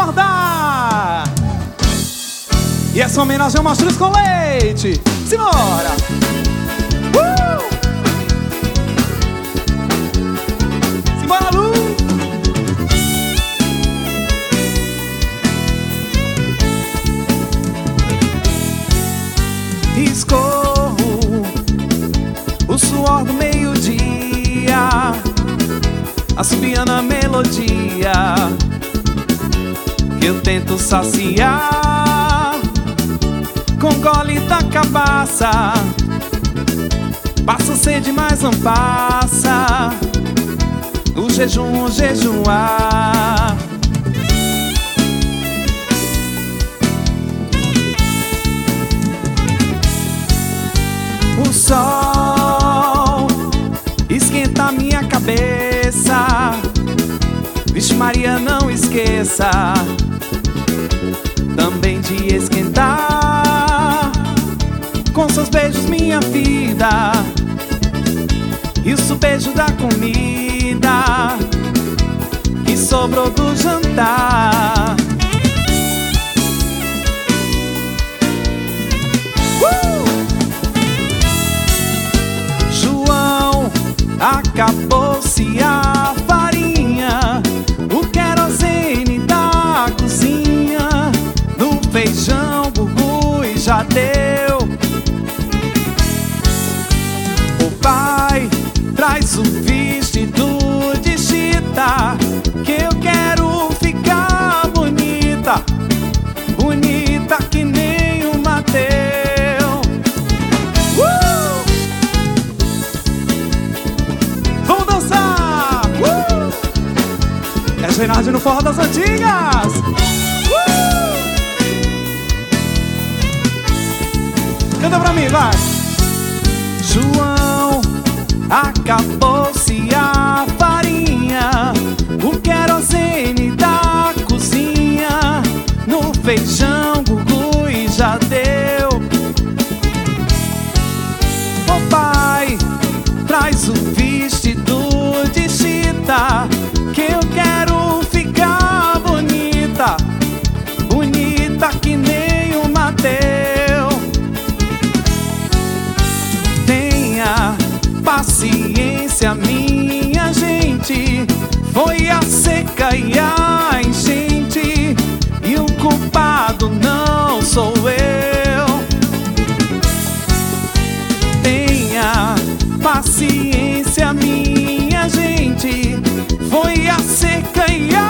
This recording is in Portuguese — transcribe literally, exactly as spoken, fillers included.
acordar. E essa homenagem ao Mastruz com Leite. Simbora! Uh! Simbora, Lu! Escorro o suor do meio-dia, assobiando a melodia que eu tento saciar com gole da cabaça. Passa sede, mas não passa o jejum, o jejuar. O sol esquenta minha cabeça. Vixe Maria, não esqueça também de esquentar com seus beijos minha vida e o subejo da comida que sobrou do jantar. uh! João, acabou-se a farinha, o querosene da cozinha, no feijão, gugu e já deu. O pai traz o vestido de chita, que eu quero ficar bonita, bonita que nem o Mateu. Uh! Vamos dançar! Uh! É Gerard no Forró das Antigas! Uh! Canta pra mim, vai! João, acabou-se a farinha, o querosene da cozinha, no feijão, gugu e já deu. O pai traz o vestido de chita, que eu quero ficar bonita, bonita que nem o Mateu. Tenha paciência, minha gente, foi a seca e a enchente, e o culpado não sou eu. Tenha paciência, minha gente, foi a seca e a